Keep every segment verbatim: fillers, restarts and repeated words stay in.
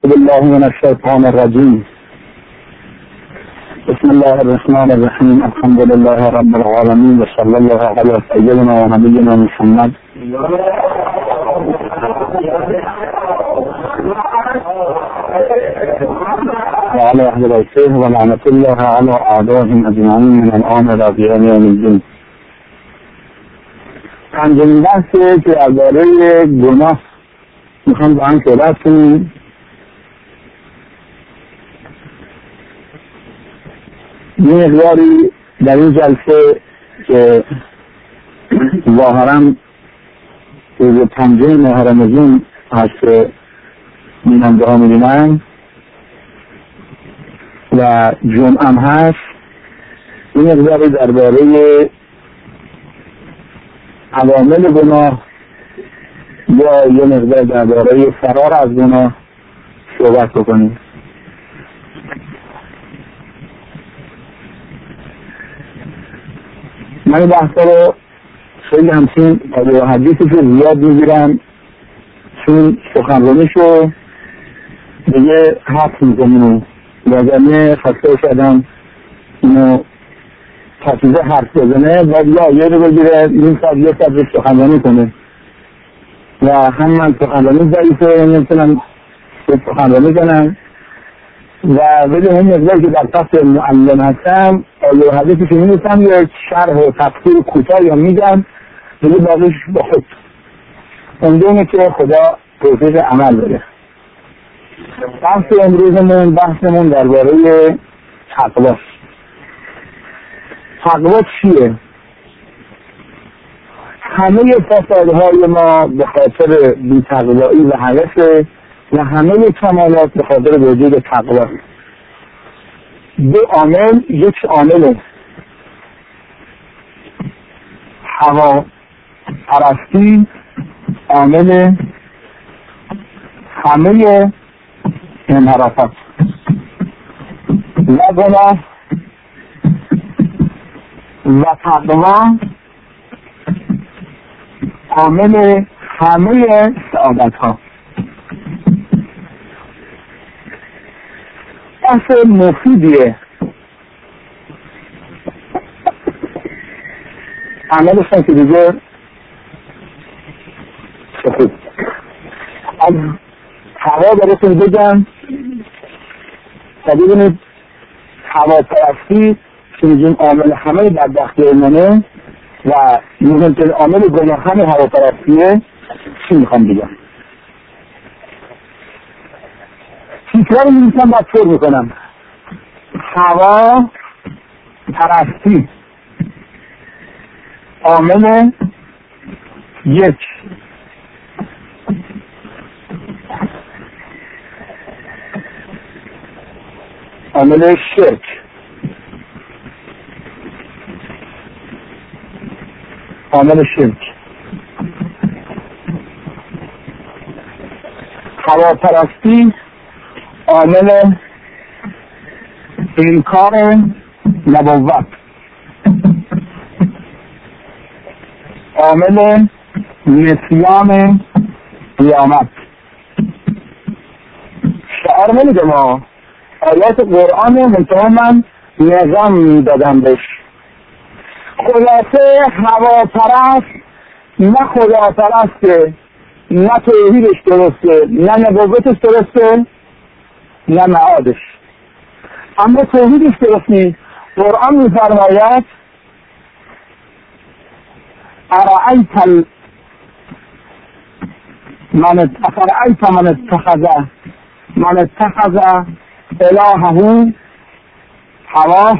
بالله من الشیطان الرجیم. بسم الله الرحمن الرحیم. الحمد لله رب العالمین و صلی الله علی سیدنا و نبینا محمد و علی اهل بیته و لعنت الله علی اعدائهم اجمعین من الان الی قیام یوم الدین. پنجمین بحثی که درباره گناه میخوام با هم صحبت کنیم. یه مقداری در این جلسه که ظاهرا روز پنجم ماه رمضان هست که بیننده ها میبینن و جمعه هم هست، یه مقداری درباره عوامل گناه یا یه مقدار درباره فرار از گناه صحبت بکنیم. من این بحثا رو خیلی همچین قضیه و حدیثی که زیاد میگیرم، چون سخنرانیشو دیگه حق میکنیم و وگرنه خسته شدم اینو تفیزه حرف بزنه باید یا یه رو بگیره این ساعت یه ساعت رو سخنرانی کنه و هم من سخنرانی ضعیفه نمیتونم سخنرانی کنم و ولی اون مقدار که در فصل معلم هستم آیه و حدیثی که می‌نویسم یک شرح و تفسیر کوتاهی هم میدم دیگه باقیش با خود امیدوارم که خدا توفیق عمل بده. بحث امروزمون بحثمون درباره تقوا. تقوا چیه؟ همه فسادهای ما به خاطر بی‌تقوایی و هوس و همه کمالات به خاطر وجود تقوا. دو عامل، یک عامل هوا پرستی، عامل همه انحرافات و گناه و تقوا عامل همه سعادت ها. بحث مفیدیه، عملش هم که دیگه خوب. از هوا براتون بگم تا ببینید هوا پرستی که میگیم عامل همه بدبختی منه و مهمترین عامل گناه همه هوا پرستیه. چی میخوام بگم؟ تیکرار میمیسم باید طور میکنم. هوا پرستی عامل یک، عامل شرک، عامل شرک. هوا پرستی عامل انکار نبوت، عامل نسیان قیامت. شعار نمیده ما آیات قرآن منطقه من نظام دادم بهش. خلاصه هوا پرست نه خدا پرسته، نه توحیدش درسته، نه نبوتش درسته، نه معادش. اما توحیدش درست نیست. قرآن می‌فرماید ارأیت من ارأیت من اتخذ من اتخذ الهه هواه.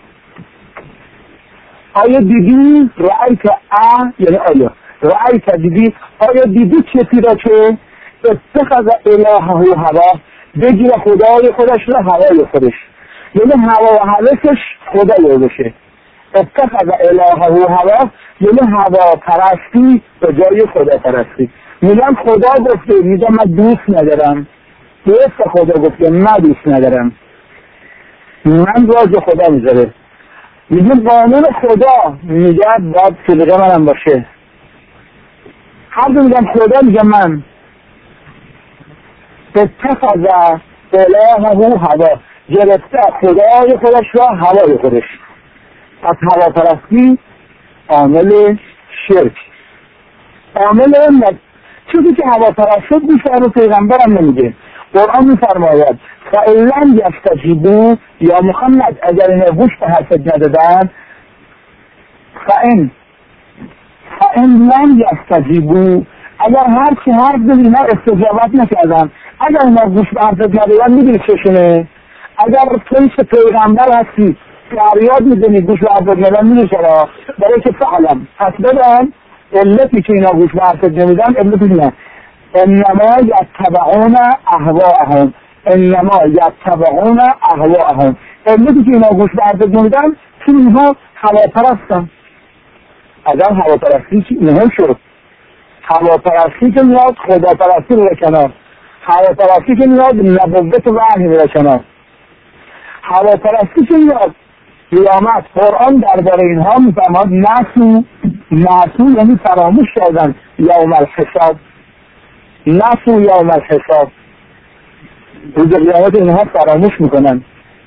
آیا دیدی؟ رأیت ا یعنی آیا رأیت دیدی؟ آیا دیدی کسی را که اتخذ الهه هواه بگیره خدای خودش را هوای خودش، یعنی هوا و هوسش خدای بشه. اتخذ الهه هواه یعنی هوا پرستی به جای خدا پرستی. میگم خدا گفته، میگم من دوست ندارم. درست خدا گفته من دوست ندارم، من راز خدا میذاره. میگم قانون خدا میگه باید صدقه منم باشه. هر دو میگم خدا میگم من. اتخذ الهه هوا، گرفته خدای خودش را هوای خودش. از هواپرستی عامل شرک، عامل ند... چیزی که هواپرست شد بیشتر رو پیغمبرم نمیگه. قرآن میفرماید فإن لم یستجیبوا، یا محمد اگر اینا گوش به حرفت ندادن، فإن فإن لم یستجیبوا، اگر هر چی حرف بدی اینا استجابت نکردن، اگر اینا گوش به حرفت ندادن میدونی چشونه؟ اگر توی که پیغمبر هستی فریاد میزنی گوش به حرفت ندادن میدونی چرا؟ برای که فعلم پس بدن علتی که اینا گوش به حرفت نمیدن علتی نه، انما یتبعون اهواءهم، انما یتبعون اهواءهم، علتی که اینا گوش به حرفت نمیدن چون اینها هواپرستن. اگر هواپرستی که اینها شد، هواپرستی که میاد خداپرستی رو کنار، هواپرستی که میاد نبوت وحی رو کنار، هواپرستی که میاد قیامت. قرآن درباره اینها میفرماد نسو، نسو یعنی فراموش کردن یوم الحساب، نسو یوم الحساب، روز قیامت اینها فراموش میکنن.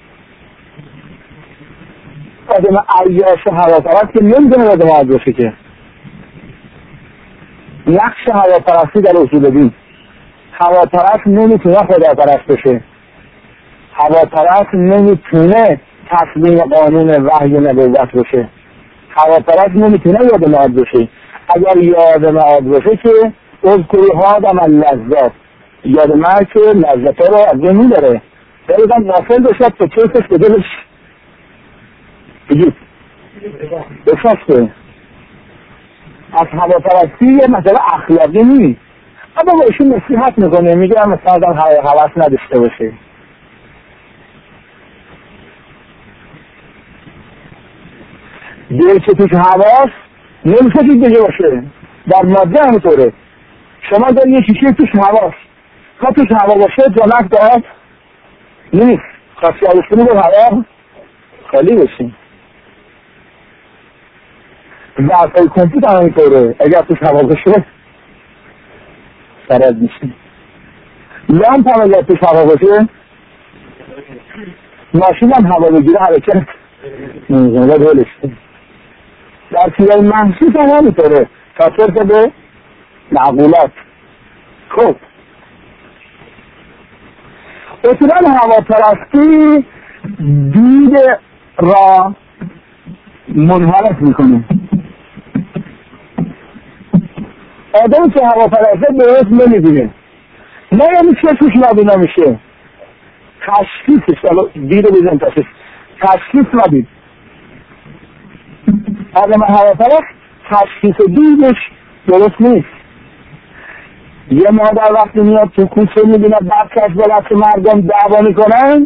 آدم عیاش هواپرست که نمیدونه آدم عاد باشه که نقش هواپرستی در اصول دین، هواپرست نمیتونه خداپرست بشه، هواپرست نمیتونه تسلیم قانون وحی نبوت بشه، هواپرست نمیتونه یاد معاد بشه. اگر یاد معاد بشه که اذکری هادم اللذات، یاد معاد که لذت رو از دین میداره، بریدن نافل بشد که کیفش به دلش بگید بشسته. از هواپرستی یه مسئله اخلاقی نیست، اما با ایشون نصیحت میکنه، میگه هم مثلا آدم هواس نداشته باشه. دیگه که توش هواس نمیشه که دیگه باشه، در ماده همینطوره. شما داری یه شیشه توش هواس، تا توش هوا باشه جانک داد نیست، خاصی آوشتونی با هوا خالی بشیم. ظرفای کمپیوتر همینطوره، اگر توش هوا باشه سرد میشیم. لامپ هم اگر توش هوا باشه، ماشین هم هوا بگیره حرکت نمیزنه دولش. در چیزای محسوس هم همینطوره، تصور به معقولات. خب اصولا هواپرستی دید را منحرف میکنه. آدم که هواپرسته درست نمیبینه، نه یعنی چشمش نبینا میشه، تشخیصش دید رو بزن تشخیص تشخیص ندید. آدم هواپرست تشخیص دیدش درست نیست. یه مادر وقتی میاد تو کوچه میبینه بچه‌اش با بچه مردم دعوا میکنن،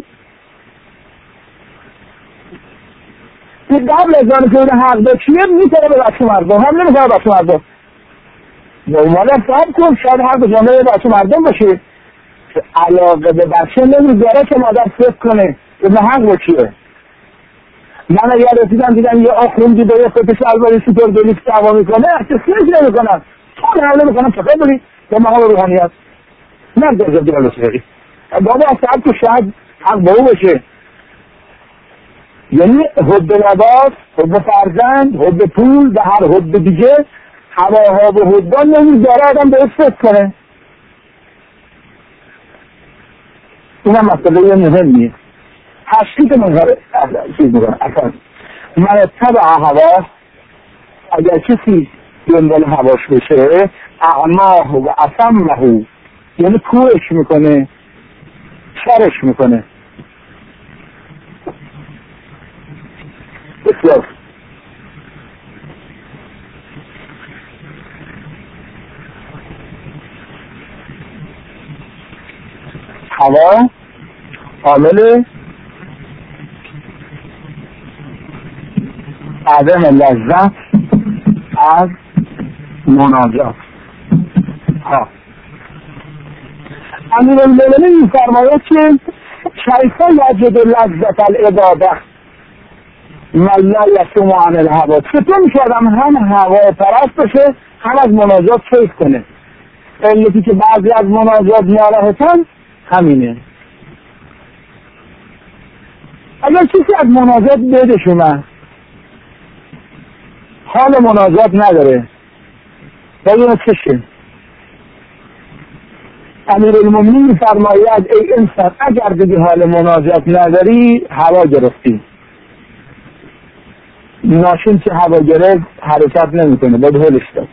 که قبل از آن که اون حق داشتیه میتونه به بچه مردم هم نمیتونه بچه مردم یا مادر صاحب کن، شاید حق به جامعه بچه مردم باشه، علاقه به بچه نمیداره که مادر فکر کنه که به حق باشیه. من اگر رسیدم دیدم یه آخوندی به یه خودش الباری سوپر دلیس دعوا میکنه، احساس نمی کنم چون حمله میکنم چطور بری به محال روحانیت نه در جبدی بالا سفری بابا اصلا تو شاید حق با او بشه. یعنی حب لباس، حب فرزند، حب پول و هر حب دیگه هواها و حبان نمیداره آدم به فکر کنه. این هم مسئله مهمیه. تشکیل منظره چیز میکنه اصلا من اتبع هوا، اگر کسی دنبال هواش بشه اعماه و اصمه، یعنی کوهش میکنه، شرش میکنه. بسیار هوا عامل عدم لذت از مناجات. ها امیرالمومنین می‌فرماید که کیف یجد لذت العباده من لا یصوم عن الهوا، چطور میشه آدم هم هوا پرست بشه هم از مناجات کیف کنه؟ علتی که بعضی از مناجات ناراحتن همینه. اگر کسی از مناجات بدش اومد حال مناجات نداره بدون چشه، امیرالمومنین می‌فرماید ای انسان اگر دیگه حال مناجات نداری هوا گرفتی. ماشین که هوا گرفت حرکت نمیکنه، باید هلش داد.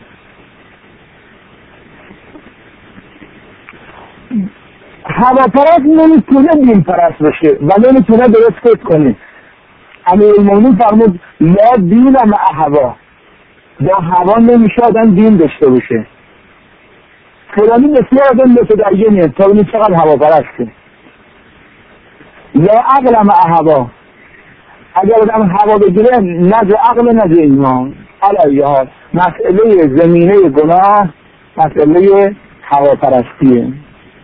هواپرست نمیتونه دین پرست بشه و نمیتونه درست فکر کنه. امیرالمومنین فرمود لا دین مع هوا، با هوا نمیشه آدم دین داشته باشه. فلانی بسیار آدم متدینه تا ببینید چقدر هواپرسته. لا عقل مع هوا، اگر آدم هوا بگیره نه جو عقل نه جو ایمان. علیه حال مسئله زمینه گناه مسئله هواپرستیه.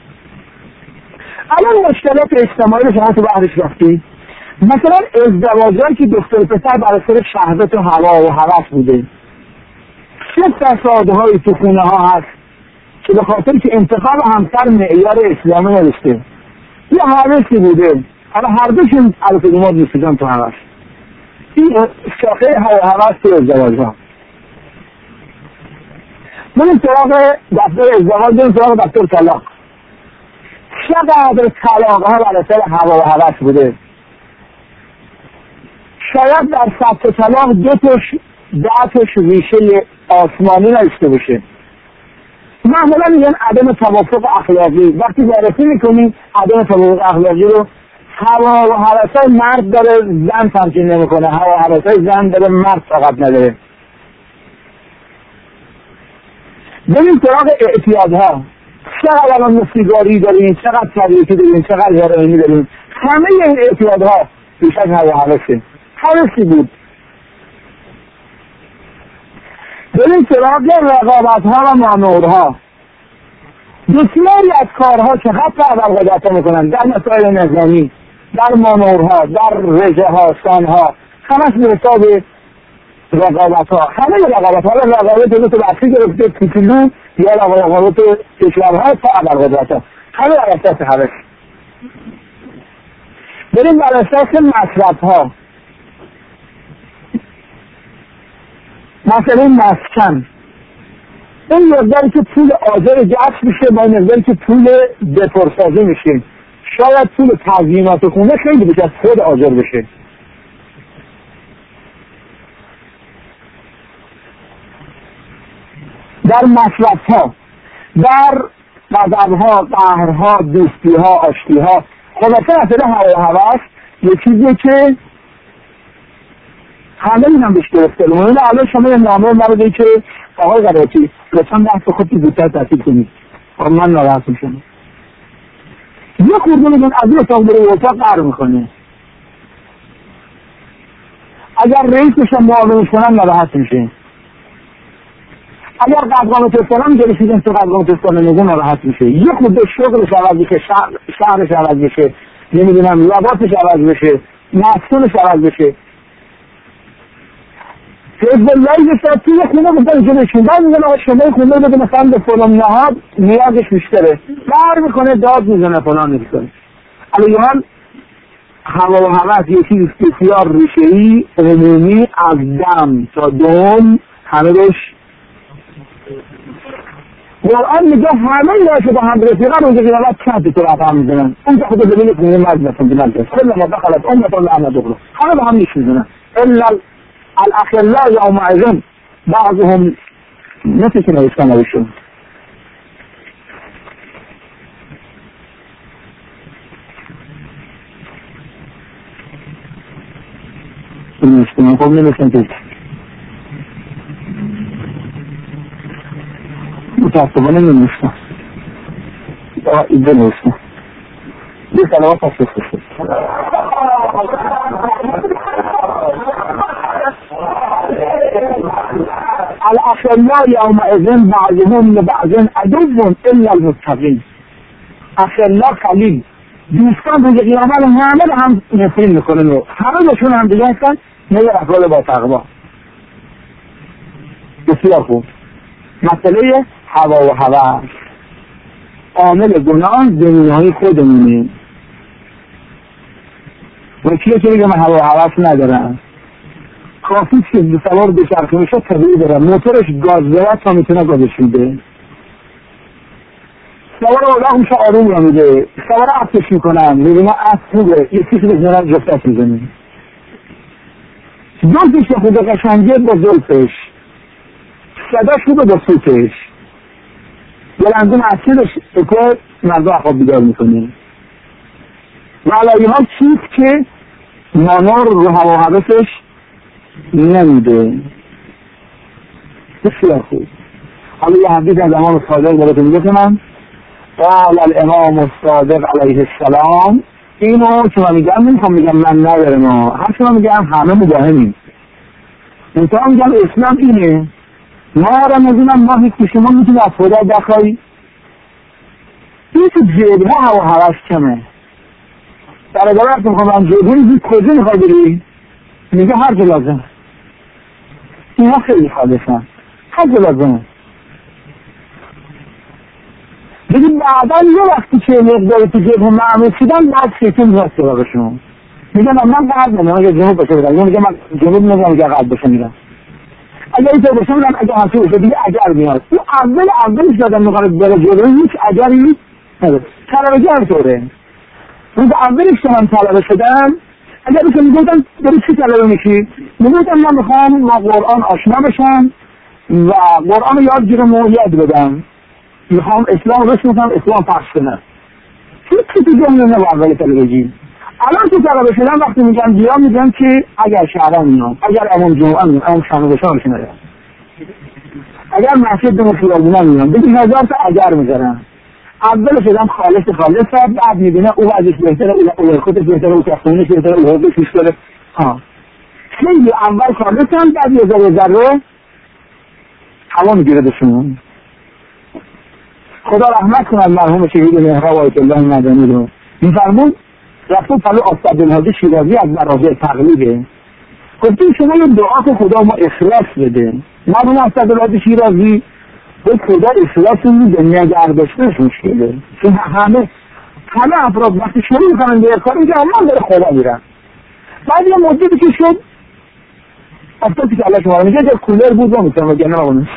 الان مشکلات اجتماعی رو شما تو بحثش رفتی، مثلا ازدواجایی که دختر پسر بر اثر شهوت و هوا و هوس بوده، چه فسادهایی تو خونه ها هست که به خاطر که انتخاب همسر معیار اسلامی نداشته، یه هوسی بوده. حالا هر دوشون البته دوماد میسیدن تو هوس. این شاخه هوس تو ازدواج ها. بریم سراغ دفتر ازدواج، بریم سراغ دفتر طلاق. چقدر طلاق ها بر اثر هوا و هوس بوده. شاید در ثبت طلاق دو تاش ده تاش ریشه آسمانی نداشته باشه. معمولا میگن عدم توافق اخلاقی. وقتی بررسی میکنی عدم توافق اخلاقی رو، هوا و هوسای مرد داره زن تمکین نمیکنه، هوا و هوسای زن داره مرد فقط نداره. ببین سراغ اعتیادها، چقدر الان سیگاری داریم، چقدر تریاکی داریم، چقدر هروئینی داریم. همه این اعتیادها بیشتر هوا و هوسه. هوسی بود. ببین سراغ رقابتها و مانورها، بسیاری از کارها که حتی ابرقدرتها میکنن در مسائل نظامی، در مانورها، در رژه ها، سانها، همش به حساب رقابتها. همه رقابتها و رقابت دو تا بحثی گرفته پیچیدو یا رقابت کشورها تا ابرقدرتها، همه بر اساس هوس. بریم بر اساس مصرفها، مثلا مسکن، این مقداری که پول آجر جعش میشه با این مقداری که پول دپرسازی میشه، شاید پول تزیینات خونه خیلی بیش از خود آجر بشه. در مصرفها، در غضبها، قهرها، دوستیها، آشتیها، خلاصه مثلا هوا و هوس یه چیزیه که همه این هم بهش گرفته. لونه الان شما یه نامه مرده که آقای قراتی لطفا بحث خودی زودتر تحصیل کنید، من ناراحت میشم. یه خورده میگن از این اتاق بره اتاق قهر میکنه. اگر رئیسش هم معاونش کنن ناراحت میشه. اگر قدغام تستانم جلسیدن تو قدغام تستانم نگه ناراحت میشه. یه خورده شغلش عوض بشه، شهر، شهرش عوض بشه، نمیدونم لباسش عوض بشه، مسکونش عوض بشه. حزب الله یه ساعت توی خونه بودن جلوشون بعد میگن آقا شما خونه بده مثلا به فلان نهاد نیازش بیشتره، بر میکنه داد میزنه فلان میکنه. علیه هوا و هوس یکی بسیار ریشه‌ای عمومی از دم تا دم همه روش. قرآن میگه همه اینا که با هم رفیقان اونجا که نباید چند تو رفت هم میزنن اونجا خود ببینید خونه مرد نسون بینن کل ما دخلت امت الله احمد دخلو همه با هم نیش میزنن الا الاخلاء یومئذ بعضهم مثل که نوشتن نوشتن نوشتن خب نوشتن که متاسبانه نوشتن اینجا نوشتن یه سلوات هست بسید الاخلاء یومئذ بعضهم لبعض عدو الا المتقین. اخلاء خلیل دوستان روز قیامت همه رو هم نفرین میکنن و همه بهشون هم دیگه هستن مگر افراد با تقوا. بسیار خوب. مسئله هوا و هوس عامل گناه زمینهای خودمونه. و کیه که بگه من هوا هوس ندارم، کافی که سوار به چرخه میشه طبیعی دارم، موتورش گاز دارد تا میتونه گازش میده، سوار اولاق میشه آروم را میده، سوار عطش میکنم میبینه عطش خوبه یه چیزی بزنم جفتت میزنه، زلفش خوبه قشنگه با زلفش، صداش خوبه با صوتش، بلندون عطشش اکر مردا خواب بیدار میکنه. و علایه ها چیز که مانا رو هوا حوثش نمیده. بسیار خوب. حالا یه حدیث از امام صادق براتون بکنم. قال الامام الصادق علیه السلام، اینو که من میگم نمیخوام میگم من ندارم، هر که من میگم همه مباهمیم، منطقه میگم اسلام اینه، ما رمزونم ما هیچ شما میتونی از خدا بخوایی این تو جیبه هوا حوث کمه. برادرت میخوام جیبه زید کجا میخوای بری؟ میگه هر جا لازم. اینا خیلی خالصن، هر جا لازمه. بگید بعدا یه وقتی که مقداری تو جیبه معمول شدن بعد شیطون میاد سراغشون میگه من من قرد نمیم، اگه جنوب باشه بدم، یا میگه من جنوب نمیم اگه قرد باشه میرم، اگر اینطور باشه میرم، اگه همچه باشه دیگه اگر میاد. این اول اولش دادن میخواد بره جلوی هیچ اگری نداره. طلبگی همطوره. روز اولش که من طلبه شدم اگر که میگفتن داری چی طلبه میشی؟ میگفتن من میخوام با قرآن آشنا بشم و قرآن یاد گیرم و یاد بدم، میخوام اسلام رسم کنم، اسلام پخش کنم. چی چی تو جمعه نه اول طلبگی؟ الان تو طلبه شدم وقتی میگم بیا میگم که اگر شهران میام، اگر امام جمعه میام، امام شامه بشم بشم میام، اگر مسجد به مشورالبونه میام، بگیم هزار تا اگر میذارم. اول شدم خالص خالص شد، بعد میبینه او وضعش بهتره، او خودش بهتره، او تخمینش بهتره، او حقوقش بیشتره. ها خیلی اول خالص هم، بعد یه ذره ذره هوا میگیره بهشون. خدا رحمت کنه مرحوم شهید مهراب آیت الله مدنی رو. میفرمون رفتون پلو اسدالهادی شیرازی از مراجع تقلیده، گفتیم شما یه دعا که خدا ما اخلاص بده. مرحوم اسدالهادی شیرازی به خدا اخلاص میده، نگه داشتنش مشکله، چون همه همه افراد وقتی شروع میکنن به کار میگه من داره خدا میرم. بعد یه مدتی که شد افتادی که الله شما میگه که کولر بود و میتونم بگه نه اونه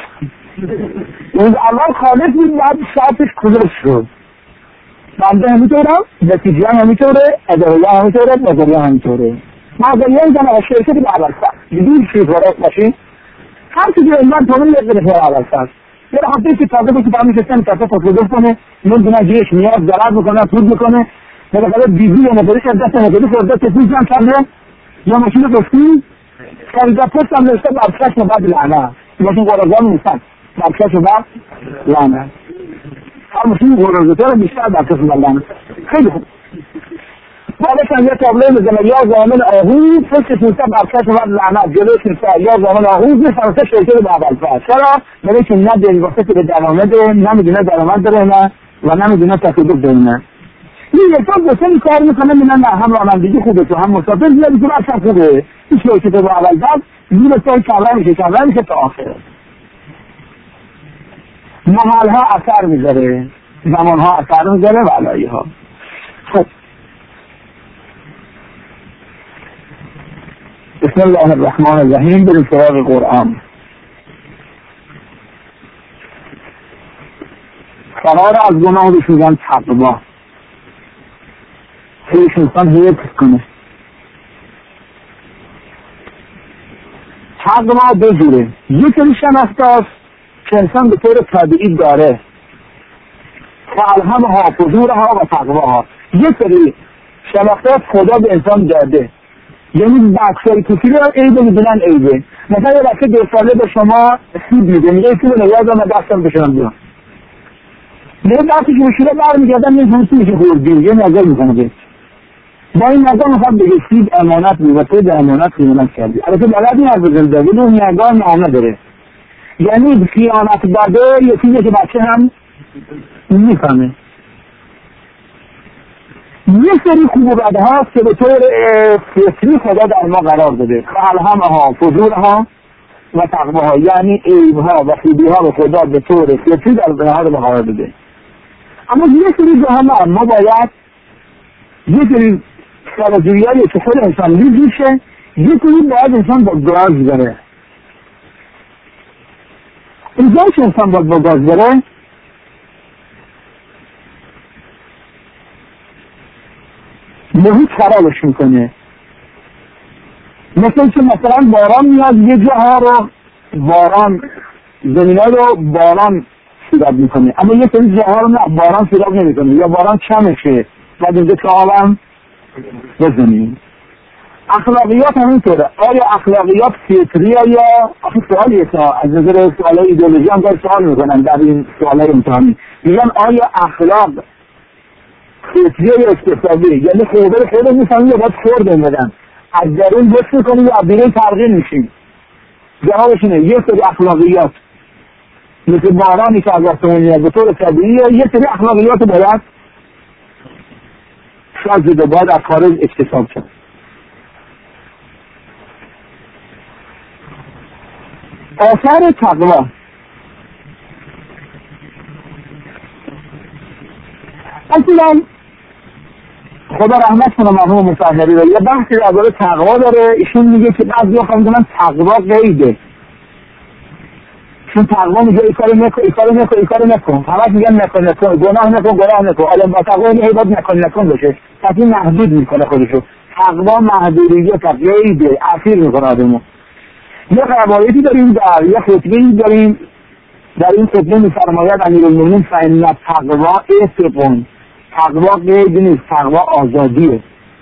اون اول خالص بود، بعد ساعتش کولر شد. بنده همینطورم، نتیجه هم همینطوره، اداره هم همینطوره، نظریه هم همینطوره. نظریه هم زن از شرکتی به اول سر دیدیم چیز وارد باشین هر چیزی علمان تونون یک بره اول سر یه حتی که تازه بکی فهمی شستن تازه تصدف کنه، نمیدونه جیش میاد ضرر میکنه، پود میکنه، مثلا بیزی یا نظری شد دست نظری شد دست تفیز هم کرده یا ماشین گفتی خریده پست هم نوشته برکش و بعد لعنه ماشین قرازان نیستن برکش و بعد لعنه هر ماشین قرازه رو بیشتر برکش و لعنه. خیلی خوب بعدش یه تابلوی میزنه یا زامن آهوز پشتش نیسته برکش و بعد لعنه، جلوش نیسته یا زامن آهوز نیسته شرکت به اول فرد. چرا؟ برای که نه دلواسه که به درآمده، نمیدونه درآمد داره نه و نمیدونه تصدق داره نه. این یکتا دوسته این کار میکنه میدن نه هم رانندگی خوبه تو هم مسافر زیادی که اصلا خوبه این شرکت به اول فرد زیر سای کمره میشه کمره میشه تا آخر. محلها اثر میذاره، زمانها اثر میذاره و علایه ها. خب بسم الله الرحمن الرحیم. بریم سراغ قرآن. فرار از گناه بهش میگن تقوا. هیچ انسان حفظ کنه. تقوا دو جوره. یک سری شناخته است که انسان به طور طبیعی داره، فالهمها فجورها و تقواها. یک سری شناخته است خدا به انسان داده، یعنی بخشای کوچیک رو عیبه میدونن عیبه. مثلا یه بچه دو ساله به شما سیب میده، میگه سیب نگاه دارم دستم بشنم بیان، میگه دستی که بشیره برمیگردم یه جنسی میشه خوردیم، یه نظر میکنه بهش با این نظر میخواد بگه سیب امانت میوته به امانت خیانت کردی. البته بلد این حرف بزنده ولی اون نگاه معامله داره، یعنی خیانت بده یه چیزی که بچه هم میفهمه. یه سری خوب و بده هاست که به طور فطری خدا در ما قرار داده، فالهمها فجورها و تقواها، یعنی عیبها و خوبیها به خدا به طور فطری در بنها رو قرار داده. اما یه سری جاها نه، ما باید یه سری سرازویایی که خود انسان لیز میشه، یه سری باید انسان با گاز بره. اینجا که انسان باید با گاز بره محیط خرابش میکنه. مثل که مثلا باران میاد یه جاها رو باران زمینه رو باران سیراب میکنه، اما یه سری جاها رو نه باران سیراب نمیکنه یا باران کمشه بعد اینجا که آبم بزنیم. اخلاقیات هم اینطوره. آیا اخلاقیات فطریه یا آخه سوالیه تا از نظر سوالای ایدئولوژی هم دار سوال میکنن در این سوالای امتحانی، میگن آیا اخلاق فطریه یا اکتسابی؟ یعنی خوبه خیلی میفهمیم یا باید خور بمیدن از درون بس میکنیم یا بیرون ترغیب میشیم؟ جوابش اینه یه سری اخلاقیات مثل بارانی که از آسمون میاد به طور طبیعی، یه سری اخلاقیات باید شاید باید از خارج اکتساب شد. آثار تقوا. اصلا خدا رحمت کنه مرحوم مطهری رو، یه بحثی درباره تقوا داره. ایشون میگه که بعضیا میگن تقوا قیده، چون تقوا میگه این کارو نکن این کارو نکن این کارو نکن، همش میگن نکن نکن، گناه نکن گناه نکن. الان با تقوا اینه باید نکن نکن باشه، پس این محدود میکنه خودشو. تقوا محدودیت قیده، اسیر میکنه آدمو. یه روایتی داریم در یه خطبه‌ای داریم، در این خطبه می‌فرماید امیرالمومنین فإن التقوا عتق، تقوا قید نیست، تقوا آزادیه.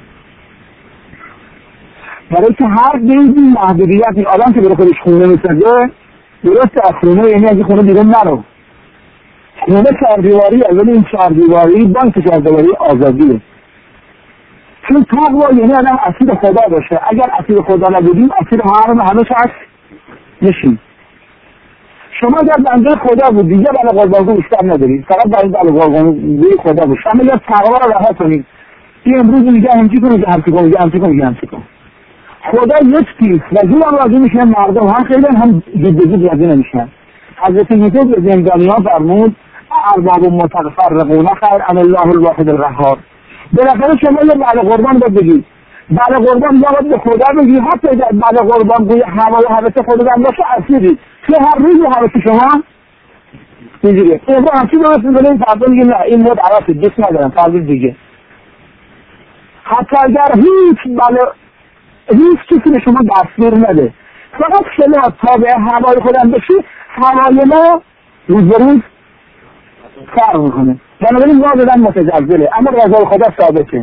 برای که هر قیدی محدودیتی، آدم که برای خودش خونه می‌سازه درست از خونه، یعنی از خونه بیرون نرو، خونه چهاردیواری از این چهاردیواری بانک چهاردیواری آزادیه. چون تقوا یعنی آدم اسیر خدا باشه. اگر اسیر خدا نبودیم اسیر حرم همه شخص نشیم. شما اگر بنده خدا بود دیگه بله قربانگو بیشتر ندارید، فقط برای بله قربانگوی خدا بود. شما اگر تقوا رو رها کنید، این امروز میگه همچی کن میگه همچی کن میگه همچی کن میگه همچی کن. خدا یک پیس و زیر هم راضی میشن، مردم هم خیلی هم دید دید راضی نمیشن. حضرت یوسف به زندانیان فرمود ارباب متفرقون خیر ام الله الواحد القهار. بالاخره شما یه بله قربان باید بگید، بله قربان یا باید به خدا بگید، حتی اگر بله قربان گوی هوا و حوث خدا هم باشه اسیرید، که هر روز حوث شما اینجوریه. امروز همچی درست میکنه، این فردا میگه نه این مود عوض دوست ندارم فردا دیگه. حتی اگر هیچ بله هیچ چیزی به شما دستور نده، فقط شما تابع هوای خودم بشی، هوای ما روز به روز فرق میکنه. بنابراین ما بدن متجزله، اما رضای خدا ثابته.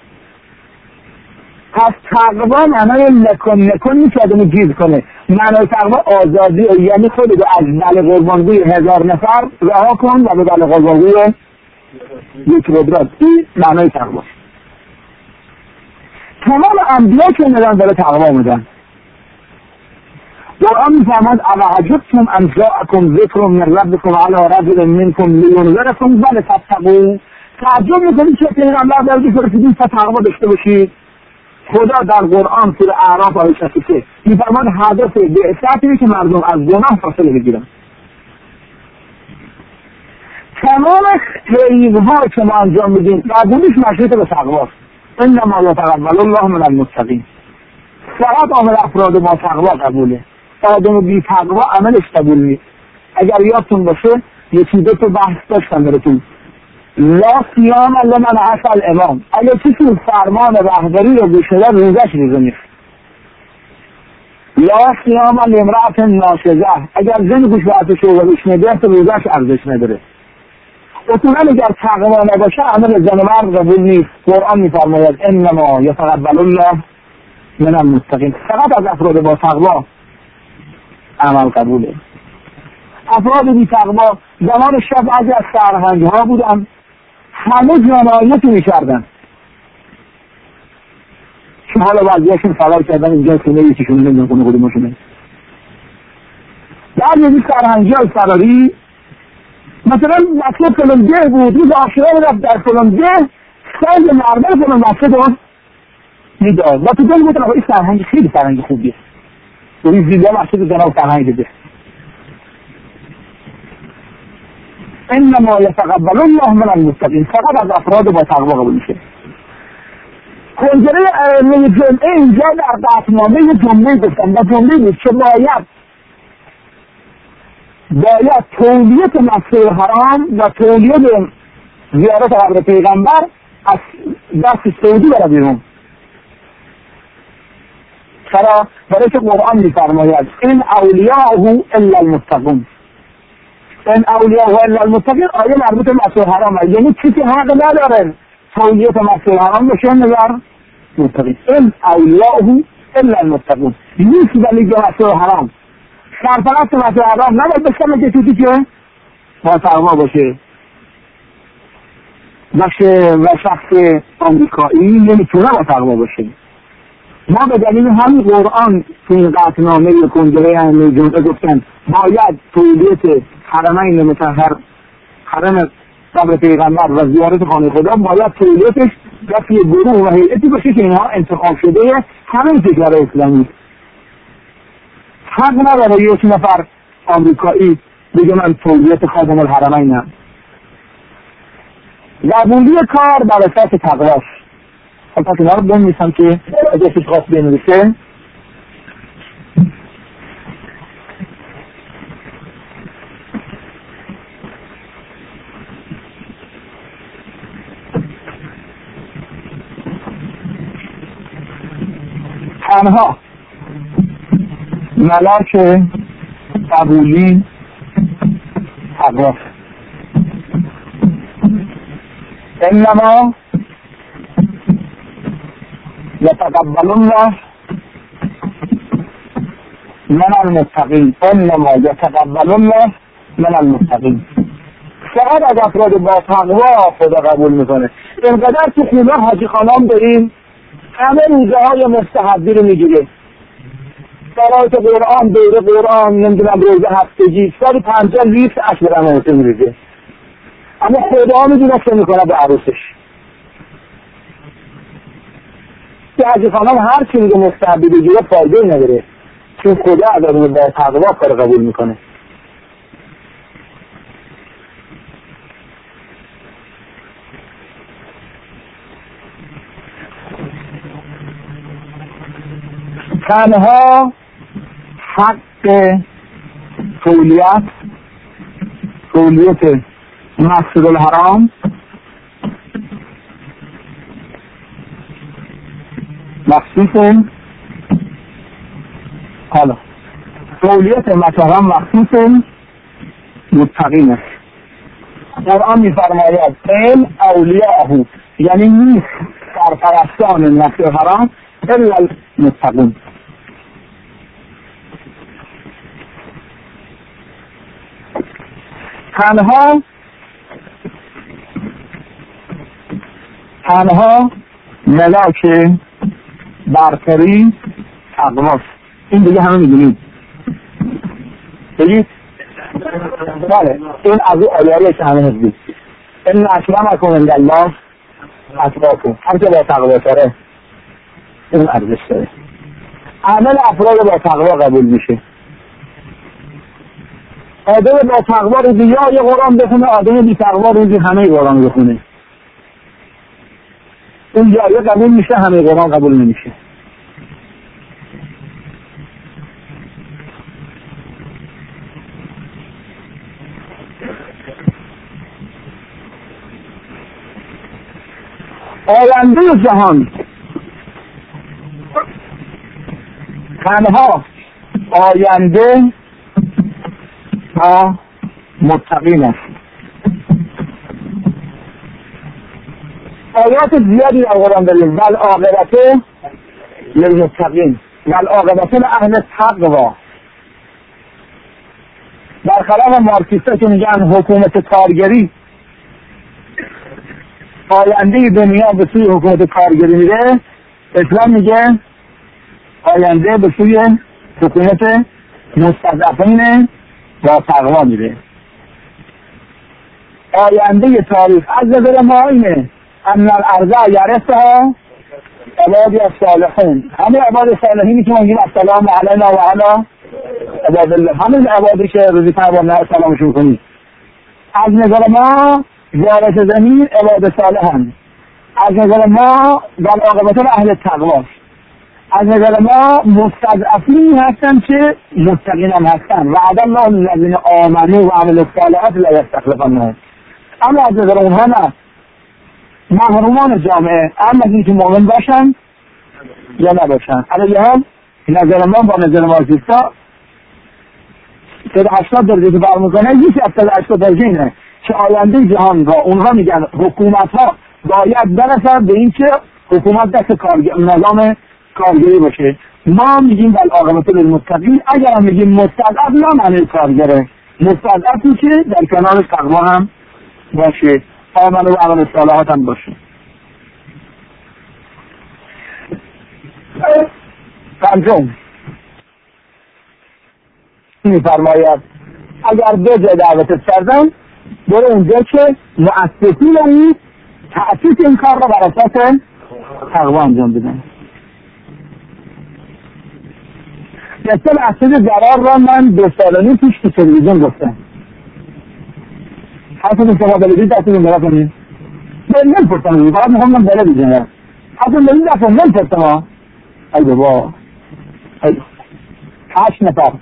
پس تقوا معنای نکن نکن نیست که آدمو گیر کنه. معنای تقوا آزادی، یعنی خودتو از بله قربانگوی هزار نفر رها کن و به بله قربانگوی یک قدرت. این معنای تقوا. تمام انبیا که میدن داره تقوا میدن. قرآن میفرماید اوعجبتم ان جاءکم ذکر من ربکم علی رجل منکم لینذرکم ولتتقوا. تعجب میکنید که پیغمبر در فرستادین تا تقوا داشته باشید. خدا در قرآن سوره اعراف آیه شصت و سه میفرماید هدف بعثت اینه که مردم از گناه فاصله بگیرن. تمام خیرها که ما انجام میدیم قبولش مشروط به تقواست. انما یتقبل الله من المتقین. فقط عمل افراد با تقوا قبوله. آدم بی تقوا عملش قبول نیست. اگر یادتون باشه یکی دو تا بحث داشتم براتون. لا صیام لمن عصى الامام. اگر کسی فرمان رهبری رو گوش نده روزش روزه نیست. لا صیام لامرأة ناشزة. اگر زن گوش به حرف شوهر گوش نده روزش ارزش نداره. اصولا اگر تقوا نباشه عمل زن مرد قبول نیست. قرآن میفرماید انما یتقبل الله من المتقین. فقط از افراد با تقوا عمل قبوله. افراد بی تقوا زمان شب بعضی از سرهنگ ها بودن همه جنایتی میکردن که حالا بعضیاشون فرار کردن اینجا خونه یکیشون نمیدون خونه خودماشونه. بعضی از این سرهنگی های فراری مثلا مسجد فلان ده بود، روز عاشورا رفت در فلان ده ساز مردم فلان مسجد رو میداد و تو دل بودن این سرهنگ خیلی سرهنگ خوبیه و این زیده مسجد جناب سرهنگ ده. انما یتقبل الله من المتقین، فقط از افراد با تقوا قبول میشه. کنجره ائمه جمعه اینجا در قطعنامه جمعه گفتن و جمعه بود که باید باید تولیت مسجد حرام و تولیت زیارت قبر پیغمبر از دست سعودی بره بیرون. چرا؟ برای که قرآن میفرماید این اولیاءه الا المتقون، این اولیاءه الا المتقون آیه مربوط به مسجد حرام، یعنی کسی حق نداره تولیت مسجد حرام بشه مگر متقین. این اولیاءه الا المتقون، نیست ولی که مسجد حرام سرپرست مسجد حرام نباید بشه مگه کسی که با تقوا باشه و شخص آمریکایی نمیتونه با تقوا باشه. ما به دلیل همین قرآن تو این قطعنامه کنجره ائمه جمعه گفتن باید تولیت حرمین مطهر، حرم قبر پیغمبر و زیارت خانه خدا باید تولیتش دست یه گروه و هیئتی باشه که اینها انتخاب شده همه کشور اسلامی. حق نداره یک نفر آمریکایی بگه من تولیت خادم الحرمینم. قبولی کار بر اساس تقواست. خب پس اینا رو بنویسم که اگه کسی خواست بنویسه. تنها ملاک قبولی تقواست. انما یتقبل الله من المتقین، انما یتقبل الله من المتقین. فقط از افراد با تقوا خدا قبول میکنه. اینقدر که خونه حاجی خانم داریم همه روزه های مستحبی رو میگیره، صلات قرآن، دوره قرآن، نمیدونم روزه هفتگی، صد و پنجاه لیتر عشر رمضان میریزه، اما خدا میدونه چه میکنه به عروسش. که حاجی خانم هر چی میگه مستحبی بگیره فایده نداره، چون خدا از اون با تقوا کار قبول میکنه. تنها حق تولیت تولیت مسجد الحرام مخصوص حالا تولیت مثلا مخصوص متقین است. قرآن میفرماید این اولیاءه، یعنی نیست سرپرستان مسجد حرام الا المتقون. تنها تنها ملاک برتری تقواست. این دیگه همه میدونید. بگید بله این از او آیاریه که همه نزدید. این اکرمکم عند الله اتقاکم. هر که با تقوا داره این ارزش داره. عمل افراد با تقوا قبول میشه. آدم با تقوا روزی یا یه قرآن بخونه، آدم بی تقوا روزی همه قرآن بخونه. اون جایه قبول میشه، همه قرآن قبول نمیشه. آینده جهان تنها آینده و متقین است. آیات زیادی در قرآن داریم. ول عاقبة للمتقین، ول عاقبة لأهل التقوا. برخلاف مارکسیستا که میگن حکومت کارگری آینده دنیا به سوی حکومت کارگری میره، اسلام میگه آینده به سوی حکومت مستضعفین با تقوا میره. آینده تاریخ از نظر ما اینه ان الارض یرثها عبادی الصالحون. همه عباد صالحینی که ما میگیم السلام علینا و علی عباد الله، همه عبادی که روزی تبار نه سلامشون کنید از نظر ما وارث زمین عباد صالحان، از نظر ما در عاقبت اهل تقوا، از نظر ما مستضعفین هستن که متقین هم هستن. وعد الله الذین آمنوا و عملوا الصالحات لا یستخلفنهم. اما از نظر اونها نه، محرومان جامعه، اما از اینکه مؤمن باشن یا نباشن. علیه هم نظر ما با نظر مارکسیستا صد هشتاد درجه که برمیکنه یکی از صد هشتاد درجه اینه که آینده جهان را اونها میگن حکومت ها باید برسن به این که حکومت دست کارگر نظام کارگری باشه. ما میگیم بل عاقبت للمتقین. اگر هم میگیم مستضعف نه معنی کارگره، مستضعفی که در کنارش تقوا هم باشه، آمن و عمل صالحات هم باشه. پنجم میفرماید اگر دو جای دعوتت کردن برو اونجا که مؤسسین این تأسیس این کار را بر اساس تقوا انجام بدن. مثل اصل ضرار را من دو سال و نیم پیش تو تلویزیون گفتم. حتی شما بلدید دستتون برا کنید بلد پرتم فقط میخوام من بلد بزنم. حتی بلدید دستتون بلد پرتم ها ای بابا هشت نفر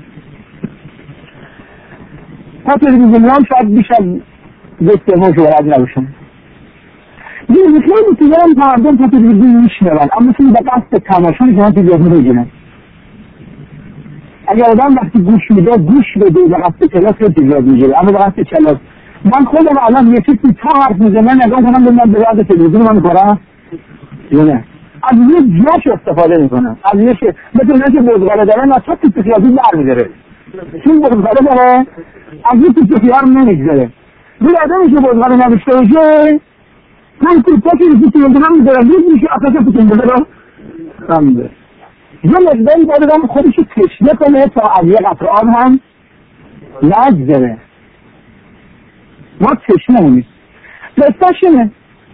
تا تلویزیون هم شاید بیش از دو سوم شورت نباشم. یه خیلی تیزرم مردم تا تلویزیون میشنون اما چون به قصد تماشایی که من تلویزیون بگیرم. اگر آدم وقتی گوش میده گوش بده به قصد کلاس رو تلویزیون میگیره، اما به قصد کلاس من خودم الان یه چیزی تا حرف میزنم من نگاه کنم ببینم به قصد تلویزیون من میکنم یا نه، از یه جاش استفاده میکنم، از یه چیز مثل اینه که بزرگاره داره نه تا تیپ خیاطی بر میداره، چون بزرگاره داره از یه تیپ خیار نمیگذاره. بیر آدمی که بزرگاره نوشته باشه من تیپ خیاطی تلویزیون میداره یه میشه اصلا تلویزیون رو نمیده. یه مقداری باید هم خودش تشنه کنه تا از یه قطر آب هم نگذره. ما تشنه هونیم بستاشنه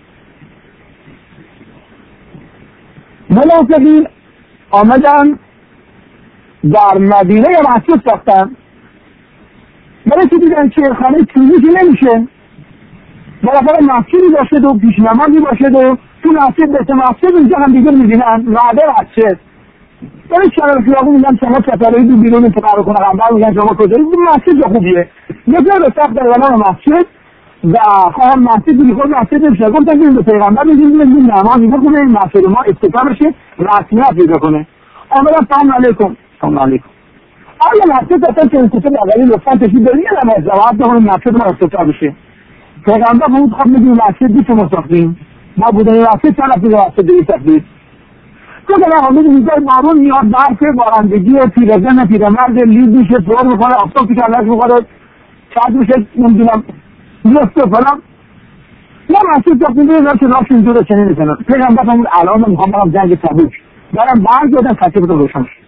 منافقین آمدن در مدینه یا مسجد ساختن، برای که دیدن که خانه تیزی که نمیشه بالاخره مسجدی باشد و پیش نمازی باشد و تو مسجد بیت مسجد اینجا هم دیگر میبینن وعده مسجد برای شنر خیابون میگن شما چطوری دو بیرون انتقال کنه قبل میگن شما کجایی این مسجد خوبیه یه جا به سخت در نام مسجد و خواهم مسجد دیگه خود مسجد نمیشه گفتن که این به پیغمبر میگیم این نمازی بکنه این مسجد ما افتتاح بشه رسمیت پیدا کنه. آمدن سلام علیکم سلام علیکم آیا مسجد اصلا که انتقال اولی لطفا تشید داریم یه نماز جواب داریم مسجد ما افتتاح بشه. پیغمبر بود خواهد میگیم مسجد بیتو مستقیم ما بودن این مسجد چند افتی مسجد دیگه تقدید تو که نه همه اینجای بارون میاد برف بارندگی پیرزن پیرمرد لید میشه سوار میکنه آفتاب که کلش میکنه چند میشه نمیدونم نیست و فلان نه مسجد تقدیم بیدن که راش اینجور چنین میکنه. پیغمبر همون الان میخوام برم جنگ تبوک برم برگ دادن خطیب رو روشن شد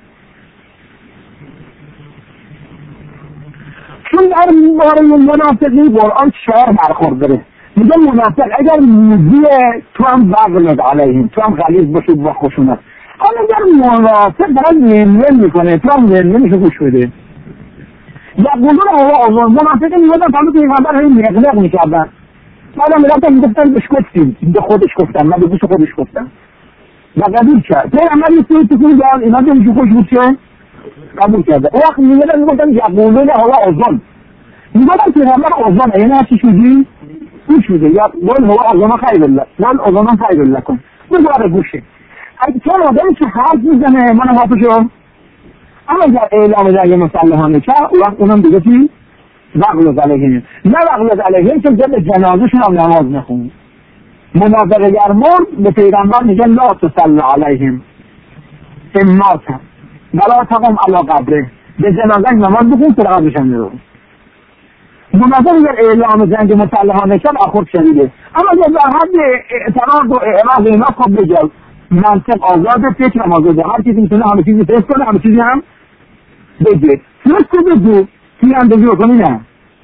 چون در باره منافقی قرآن چهار برخورد داره. میگه منافق اگر موزی تو هم وغلد علیهم تو هم غلیظ باشید با خشونت، حالا اگر منافق برای نمون میکنه تو هم نمون میشه گوش بده یا قلون هوا آزان منافق میگردن فهمه که پیغمبر همین مقلق میکردن بعد هم میرفتن میگفتن بهش گفتیم به خودش گفتن من به گوش خودش گفتم و قبول کرد. پیغمبر یه سوی تکون داد اینا دمیشه خوش بود که قبول کرده. او وقت میگردن میگفتن یا قلون هوا آزان میگفتن پیغمبر آزان یعنی هرچی شدی گوش میده یا بول هوا آزان خیر الله بول آزان خیر الله کن بگواره گوشه. اگه چون آدمی که حرف میزنه من حافظم اما اگر اعلام جنگ مسلحانه کرد اون وقت اونم دیگه چی؟ وغلظ علیهم نه وغلظ علیهم که جب جنازشون هم نماز نخونی. منافق اگر مرد به پیغمبر میگه لا تصلی علیهم اماتم ولا تقم علی قبره به جنازه نماز بخون سرقاتش هم میرون. منافق اگر اعلام جنگ مسلحانه کرد آخر شدیده. اما اگر در حد اعتراض و اعراض اینا خب بجاز منطق آزاده فکر هم آزاده هر کسی میتونه همه چیزی فکر کنه همه چیزی هم بگه فکر بگو چی هم بگی بکنی نه.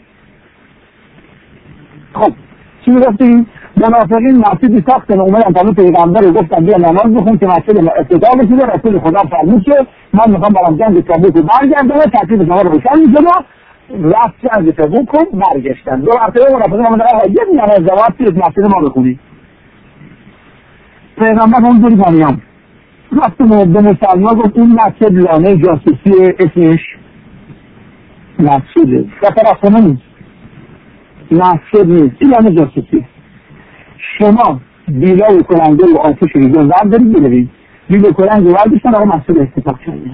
خب چی میگفتیم؟ منافقین مسجدی ساختن اومدن تا پیغمبر رو گفتن بیا نماز بخون که مسجد افتتاح بشه رسول خدا فرمود که من میخوام برام جنگ تبوک رو برگردم ترتیب شما رو روشن میکنم رفت از تبوک کن برگشتن دو مرتبه منافقین آمدن آقا یک نماز جماعت توی مسجد ما بخونی. پیغمبر اونجوری فهمیدم رفت به مسلمان گفت این مسجد لانه جاسوسی اسمش مسجده دفتر خونه نیست مسجد نیست این لانه جاسوسی. شما بیلای کننده و آتش ریزه ور دارید بروید بیلای کننده ور بشتن آقا مسجد اتفاق شده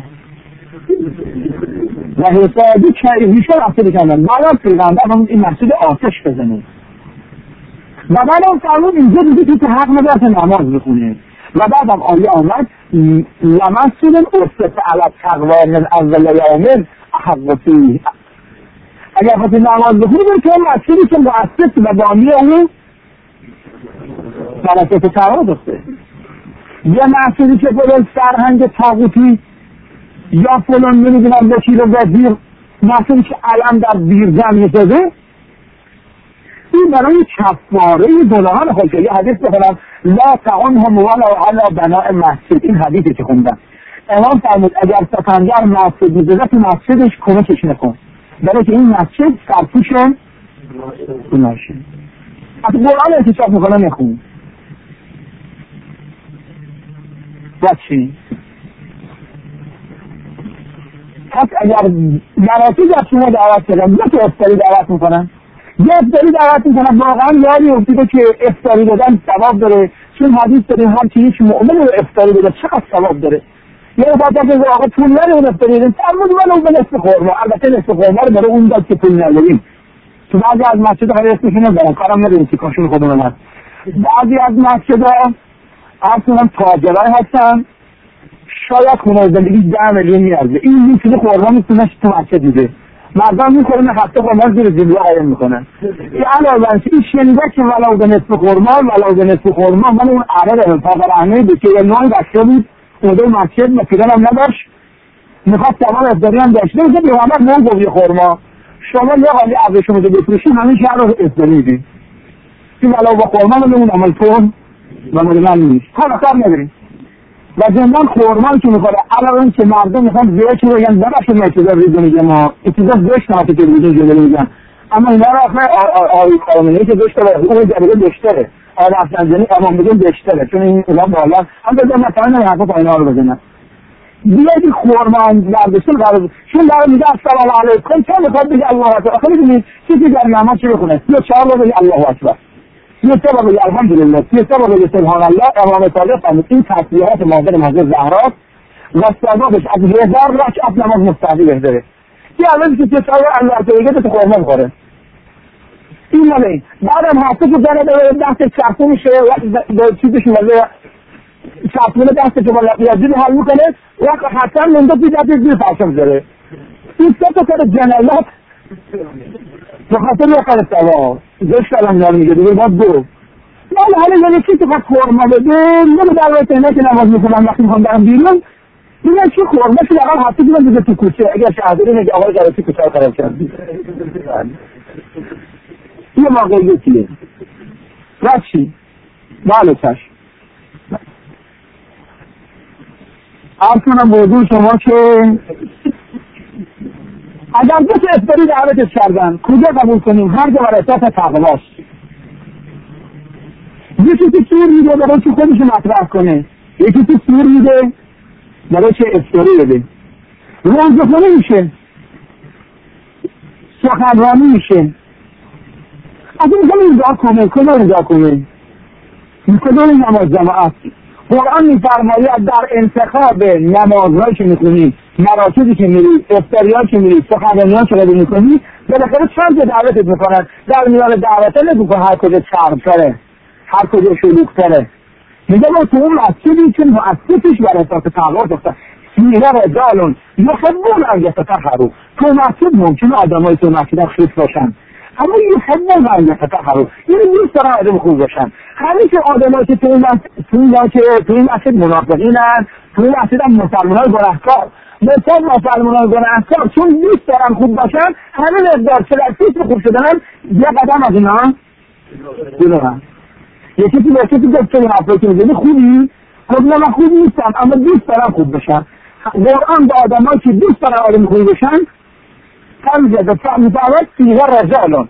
و حسابی که میشه رفته بکندن بعد پیغمبر همون این مسجد آتش بزنه و بعد هم فرمود اینجا دیگه که حق نداره نماز بخونه و بعد هم آیه آمد لمسجد اسس علی التقوی من اول یوم احق فیه. اگر خواهی نماز بخونی برای که مسجدی که مؤسس و بامی اونو برکت تقوی داشته. یه مسجدی که برای سرهنگ طاغوتی یا فلان نمیدونم وکیل وزیر مسجدی که علم در بیرزن میسازه این برای کفاره گناهان خودش. یه حدیث بخونم لا تعنهم ولا علی بناء مسجد. این حدیثی که خوندم امام فرمود اگر سفنگر مسجد می‌سازه تو مسجدش کمکش نکن برای که این مسجد سرپوش گناهشه. از قرآن احتجاج میکنه نخون و چی؟ پس اگر مراکز از شما دعوت کردن یا که افطاری دعوت میکنن یا افطاری دعوت میکنن واقعا یادی افتیده که افطاری دادن ثواب داره چون حدیث داریم هر چی هیچ مؤمن رو افطاری داده چقدر ثواب داره. یه وقتا که واقعا پول نره اون افطاری دادن فرمود ولو به نصف خورما. البته نصف خورما رو برای اون داد که پول نداریم تو بعضی از مسجد خیلی اسمشون نزدن کارم نداریم که کاشون خودمون هست. بعضی از مسجد ها اصلا تاجرای هستن شاید خونه زندگی ده میلیون میارزه این میتونه خورما میتونه تو مسجد میده مردم میکنه هفته خورما زیر زیبلا قایم میکنن. یه علاوه این شنیده که ولو به نصف خورما ولو به نصف خورما من اون عرب فاقر احمد که یه نوعی بسته بود اوده مسجد مکیدن هم نداشت میخواد تمام افداری هم داشته میشه بیوامد نون گوی خورما شما یه قالی عبرشون رو بفروشی همین شهر رو افداری میدین این ولو با خورما من اون عمل کن و مال من نیست کار کار نداریم و زندان خورمان که میخوره علاوه این که مردم میخوان زیاد چی بگن ببخشید اعتذار ریزه میگم اعتذار داشت نهاتی که ریزه جلوه میگن اما اینا رو آخه آقای قانونی که داشته باید اون جلوه داشتره آقای افزنجانی امان بگن داشتره چون این اولا بالا هم بزن مثلا نمی حرفا پایینه ها رو بزنن بیادی خورمان برداشتن قرار چون داره میگه السلام علیکم چون میخواد بگه الله اکبر آخه میدونید کسی در نماز چی بخونه یا چهار رو بگه الله اکبر یه سبب بگه الحمدلله یه سبب بگه سبحان الله امام صادق فرمود این تصویحات مادر حضرت زهرا و ثوابش از هزار رکعت نماز مستحبی بهتره. یه اول که چه ثواب الله تعالی تو خورما میخوره این مالی بعدم هفته که داره به دست چرخو میشه و چیزش مزه چرخونه دست که بالا ریاضی حل میکنه وقت حتما منده پیدت زیر پرشم داره این سه تا کار جنایات بخاطر یه قرد ثواب زشت الان دار میگه دیگه باید دو من حالا یعنی چی تو خواهد خورما بده نمو در باید اینه که نماز میکنم وقتی میخوام برم بیرون دیگه چی خورما شو لقل حتی دیگه دیگه تو کوچه اگر شهداری نگه آقای جراسی کوچه ها خراب کرد یه واقعیتیه و چی؟ بله چشم عرض کنم موضوع شما که اگر دو تا افطاری دعوتش کردن کجا قبول کنیم؟ هر جا برای اساس تقواست. یکی تو سور میده برای که خودش مطرح کنه یکی تو سور میده برای که افطاری بده روزخونه میشه سخنرانی میشه از این میکنه ایجا کنه کجا ایجا کنه کجا نماز جماعت قرآن میفرماید در انتخاب نمازهایی که میکنی مراکزی که میری افطاری‌ها که میری سخنرانی‌ها که قبول میکنی بالاخره چند تا دعوتت میکنن در میان دعوتها نگو که هر کجا چرب‌تره هر کجا شلوغ‌تره میگه ما تو اون مسجدی که مؤسسش بر اساس تقوا ساخته سیره رجال یحبون ان یتطهروا تو مسجد ممکنه آدمای تو مسجد خیس باشن اما یحبون ان یتطهروا یعنی دوست دارن آدم خوب باشن همه که آدمایی که تو این تو این مسجد منافقینن تو این مسجد هم مسلمانای گناهکار مثلا مسلمانای گناهکار چون دوست دارن خوب باشن همه مقدار چه در فیس خوب شدن یه قدم از اینا جلوان یکی که باشه که گفت چه حرفایی که میزنی خوبی؟ خب نه من خوب نیستم اما دوست دارم خوب بشن قرآن با آدمایی که دوست دارن آدم خوب بشن تنزل دفاع متعود فيها رجال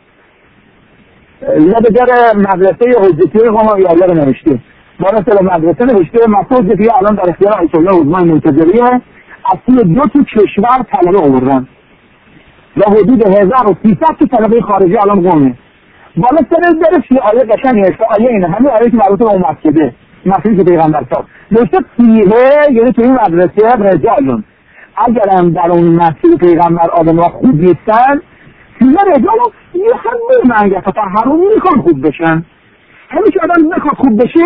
لبجر مدرسه حجتی قوم یادر نوشته بالا سر مدرسه نوشته مفروض که الان در اختیار آیت الله عثمان منتظریه از توی دو تا کشور طلبه آوردن و حدود هزار و سیصد تا طلبه خارجی الان قومه بالا سر درش یه آیه قشنگه است آیه اینه همین آیه که مربوط به اون مسجده مسجدی که پیغمبر ساخت نوشته فیه یعنی توی مدرسه رجالون اگرم در اون مسجد پیغمبر آدم‌ها خوب نیستن فیه رجالون یه هم نمی‌منگه تا هرون میخوان خوب بشن همین که آدم میخواد خوب بشه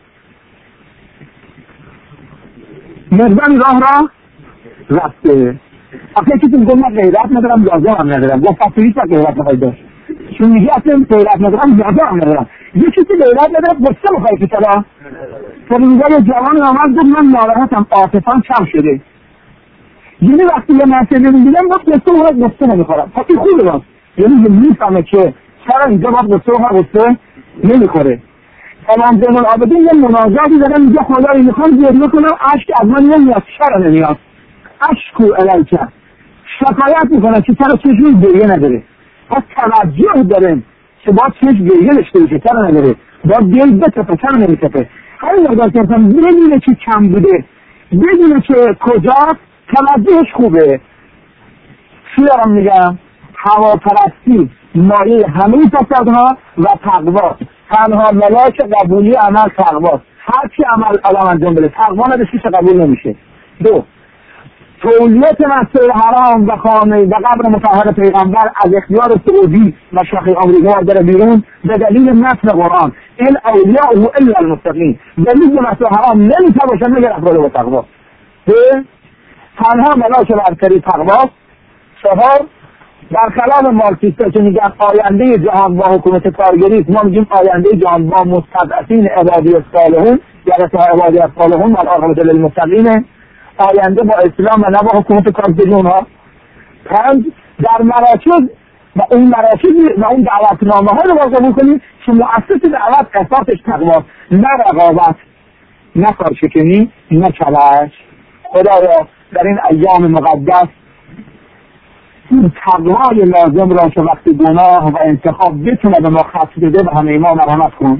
مردن راه را رفته آخه کسی میگه من غیرت ندارم لازم هم ندارم با فصولی تا غیرت نخواهی داشت چون میگه اصلا غیرت ندارم لازم هم ندارم یه کسی غیرت ندارم بسته بخواهی که تلا تا میگه یه جوان آمد گفت من ناراحتم عاطفه‌ام کم شده یعنی وقتی یه مسئله میبینم باید بسته و بسته نمیخورم پس این خوبه باید یعنی میفهمه که چرا اینجا باید بسته و بسته نمیخوره امام زین العابدین یه مناجاتی دارن میگه خدایی میخوام گریه کنم اشک از من نمیاد چرا نمیاد اشکو الیک شکایت میکنن که چرا چشم گریه نداره پس توجه دارن که باید چشم گریه داشته باشه چرا نداره باید دل بتپه چرا نمیتپه همین مقدار کردم بدونه که کم بوده بدونه که کجاست توجهش خوبه چی دارم میگم هواپرستی مایه همه فسادها و تقوا تنها ملاک قبولی عمل تقواست هر چی عمل آدم انجام بده تقوا نداشته قبول نمیشه. دو تولیت مسجد حرام و خانه و قبر مطهر پیغمبر از اختیار سعودی و شاخه آمریکا در بیرون به دلیل نصر قرآن این اولیاء الا المتقین دلیل مسجد حرام نمیشه باشن مگر افراد با تقوا. سه تنها ملاک برتری تقواست. چهار برخلاف مارکسیستا که میگن آینده جهان با حکومت کارگری ما میگیم آینده جهان با مستضعفین عبادی الصالحون یعنی عبادی الصالحون و العاقبة للمتقین آینده با اسلام و نه با حکومت کارگری اونها. پنج در مراکز و اون مراکز و اون دعوتنامه ها رو باز قبول کنید که مؤسس دعوت اساسش تقواست نه رقابت نه کارشکنی نه چلش. خدایا در این ایام مقدس این تقوای لازم را که وقتی گناه و انتخاب بتونه به ما خط بده به همه ما مرحمت کن.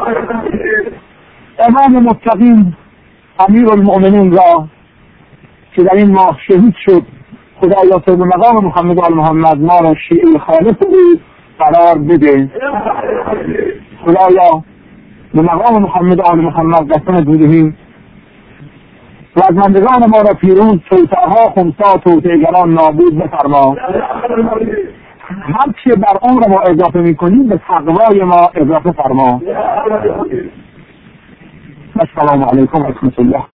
امام متقین امیر المؤمنین را که در این ماه شهید شد خدایا تو به مقام محمد آل محمد ما را شیعه خالص قرار بده. خدایا به مقام محمد آل محمد قسم بودهیم و از مندگان ما را پیرون توترها خمسا توترگران نابود بفرما. هر چه بر عمر ما اضافه میکنیم به تقوای ما اضافه فرما. السلام علیکم و رحمت الله.